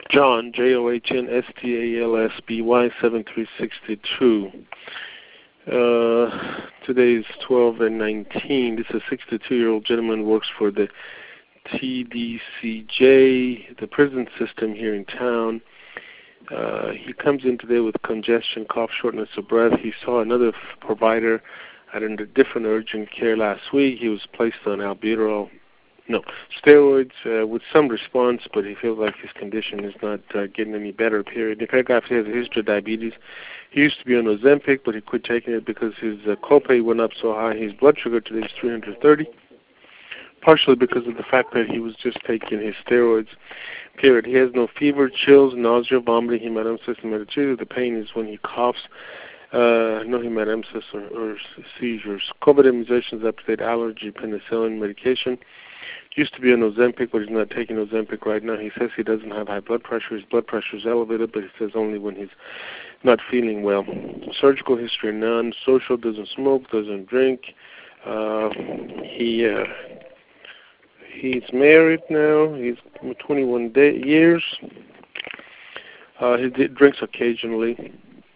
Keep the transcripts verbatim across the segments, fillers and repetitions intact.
John, J O H N S T A L S B Y seven three six two. Uh, today is twelve and nineteen. This is a sixty-two-year-old gentleman, works for the T D C J, the prison system here in town. Uh, he comes in today with congestion, cough, shortness of breath. He saw another f- provider at a different urgent care last week. He was placed on albuterol, no, steroids uh, with some response, but he feels like his condition is not uh, getting any better, period. In fact, after he has a history of diabetes, he used to be on Ozempic, but he quit taking it because his uh, copay went up so high. His blood sugar today is three hundred thirty, partially because of the fact that he was just taking his steroids, period. He has no fever, chills, nausea, vomiting, hematemesis, and metachia. The pain is when he coughs. Uh, no hematemesis or, or seizures. COVID immunizations, update allergy, penicillin medication. Used to be on Ozempic, but he's not taking Ozempic right now. He says he doesn't have high blood pressure. His blood pressure is elevated, but he says only when he's not feeling well. Surgical history, none. Social, doesn't smoke, doesn't drink. Uh, he uh, he's married now. He's twenty-one day, years. Uh, he did, drinks occasionally.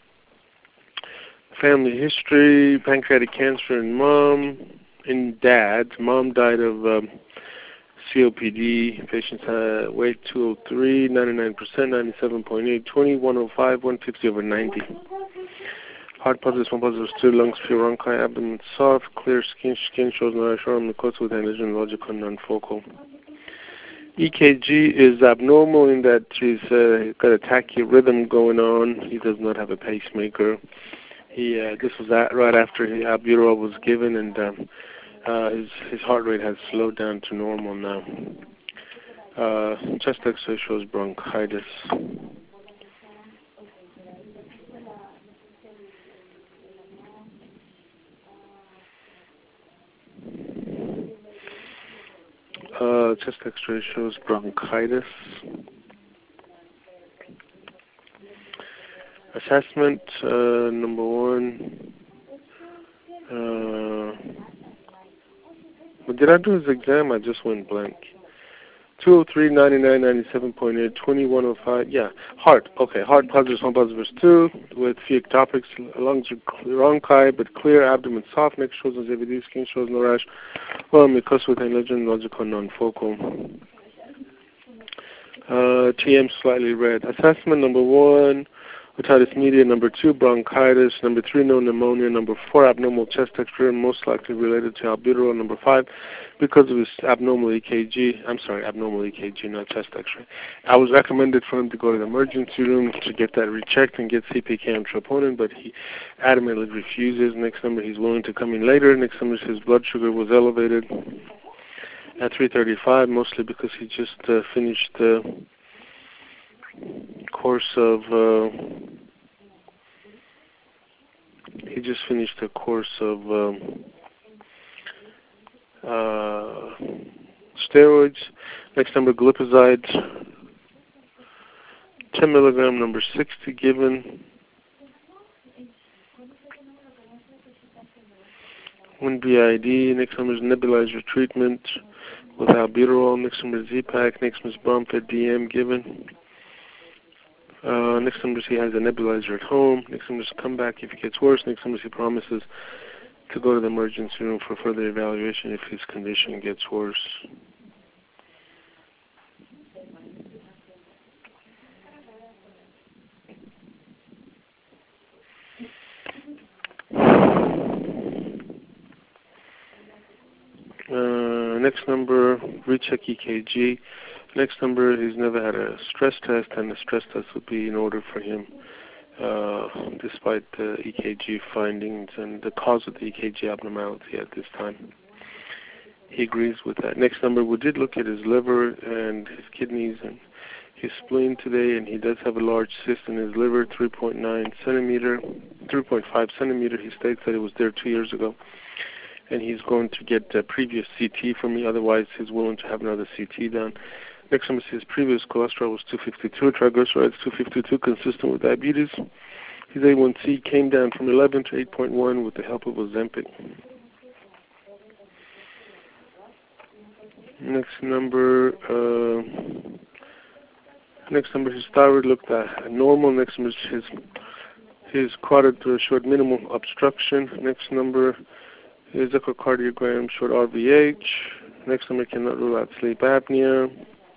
Family history, pancreatic cancer in mom, in dad. Mom died of um, C O P D. Patient's uh, weight two oh three, ninety-nine percent, ninety-seven point eight, twenty, one oh five, one fifty over ninety. Heart positives, one positives, two lungs, pure bronchi, abdomen soft, clear skin, skin shows no rash, arm, mucosa with aneurysm, logical, non-focal. E K G is abnormal in that he's uh, got a tachyarrhythm going on. He does not have a pacemaker. He uh, this was at, right after the albuterol was given, and um, uh, his his heart rate has slowed down to normal now. Uh, chest X-ray shows bronchitis. Uh, chest X-ray shows bronchitis. Assessment uh, number one. Uh, Did I do his exam? I just went blank. two oh three, ninety-nine, ninety-seven point eight, twenty, one oh five. Yeah, heart. Okay, heart positives, one positives, two with few ectopics. Lungs are bronchi, but clear. Abdomen soft. Neck shows no Z V D. Skin shows no rash. Well, mucosa with legend, logical, non-focal. Uh, T M slightly red. Assessment number one. Otitis media, number two, bronchitis, number three, no pneumonia, number four, abnormal chest X-ray, most likely related to albuterol, number five, because of his abnormal E K G, I'm sorry, abnormal E K G, not chest X-ray. I was recommended for him to go to the emergency room to get that rechecked and get C P K and troponin, but he adamantly refuses. Next number, he's willing to come in later. Next number, his blood sugar was elevated at three thirty-five, mostly because he just uh, finished the uh, course of uh, he just finished a course of um, uh, steroids. Next number, glipizide, ten milligram, number sixty given. one B I D. Next number is nebulizer treatment with albuterol. Next number is Z-Pak. Next number is Bromfed D M given. Uh, next number is he has a nebulizer at home. Next number is come back if it gets worse. Next number is he promises to go to the emergency room for further evaluation if his condition gets worse. Uh, next number, recheck E K G. Next number, he's never had a stress test, and the stress test would be in order for him, uh, despite the E K G findings and the cause of the E K G abnormality at this time. He agrees with that. Next number, we did look at his liver and his kidneys and his spleen today, and he does have a large cyst in his liver, three point nine centimeter, three point five centimeter. He states that it was there two years ago, and he's going to get a previous C T from me. Otherwise, he's willing to have another C T done. Next time, his previous cholesterol was two fifty-two, triglycerides two fifty-two, consistent with diabetes. His A one C came down from eleven to eight point one with the help of Ozempic. Next number, uh, Next number, his thyroid looked at normal. Next number is his his carotid showed minimal obstruction. Next number, his echocardiogram showed R V H. Next number, cannot rule out sleep apnea.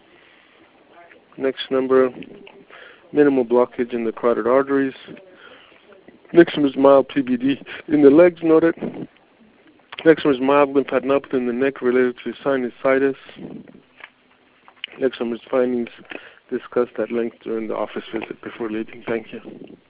Next number, minimal blockage in the carotid arteries. Next number is mild P B D in the legs noted. Next one is mild lymphadenopathy in the neck related to sinusitis. Next one is findings discussed at length during the office visit before leaving. Thank you.